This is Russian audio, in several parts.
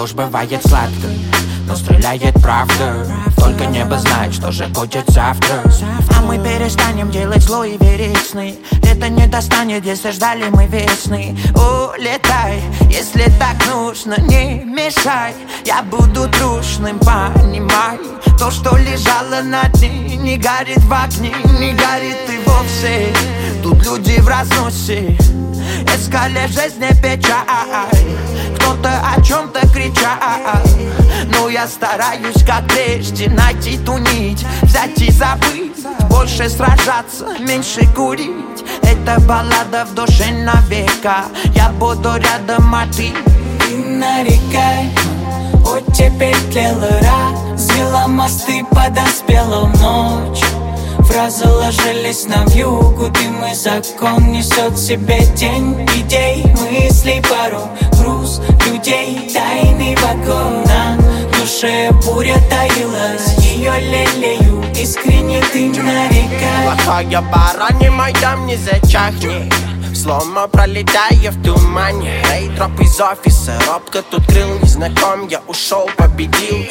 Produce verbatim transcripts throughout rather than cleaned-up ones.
ложь бывает сладкой, но стреляет правда. Только небо знает, что же будет завтра. А мы перестанем делать зло и верить сны. Лето не достанет, если ждали мы весны. Улетай, если так нужно, не мешай. Я буду трушным, понимай. То, что лежало на дне, не горит в огне, не горит и вовсе. Тут люди в разносе, искали в жизни печаль. Кто-то о чем-то кричал, но я стараюсь, как прежде, найти ту нить, взять и забыть. Больше сражаться, меньше курить. Это баллада в душе навека. Я буду рядом, а ты Ты нарекай, оттепель тлела, развела мосты, подоспела в ночь. Фразы ложились на вьюгу, дым и закон несет в себе тень идей, мыслей, пару груз людей, тайный вагон. На душе буря таилась, ее лелею, искренне ты нарекай. Плохая пора, не моя, не зачахни. Слома пролетая в тумане. Эй, троп из офиса, робко тут крыл незнаком. Я ушел, победил.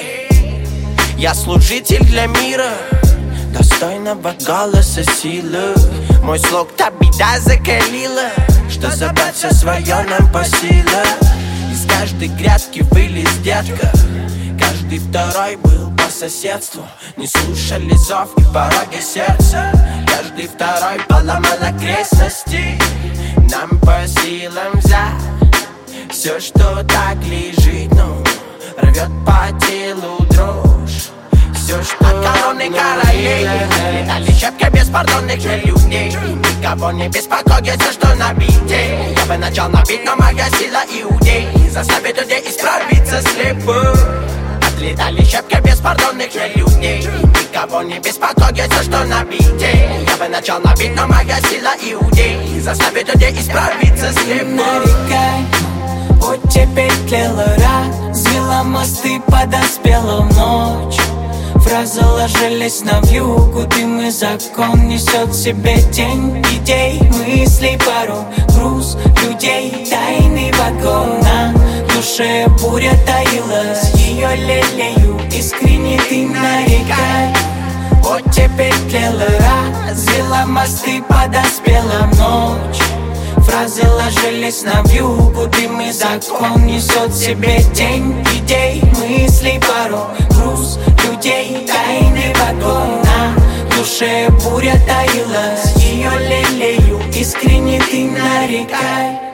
Я служитель для мира, достойного голоса силы. Мой слог та беда закалила, что забрать все свое нам по силам. Из каждой грядки вылез детка, каждый второй был по соседству. Не слушали зов и пороги сердца, каждый второй поломал окрестности. Нам по силам взять все, что так лежит, ну, рвет по телу дрожь. Все, что от короны королей летали щепки беспардонных людей. Никого не беспокоит все, что на бите. Я бы начал набить, но моя сила иудей заставит людей исправиться слепо. Отлетали щепки беспардонных людей. Никого не беспокоит все, что на бите. Я бы начал набить, но моя сила иудей заставит людей исправиться слепо. Нарекай, оттепель тлела, развела мосты, подоспела в ночь. Фразы ложились на вьюгу, дым и закон несет в себе тень идей, мыслей, пару груз людей, тайный вагон. На душе буря таилась, ее лелею, искренне ты нарекай. Оттепель тлела, развела мосты, подоспела в ночь. Фразы ложились на вьюгу, дым и закон несет в себе тень идей, мыслей, пару груз людей, тайный вагон. На душе буря таилась, ее лелею, искренне ты нарекай.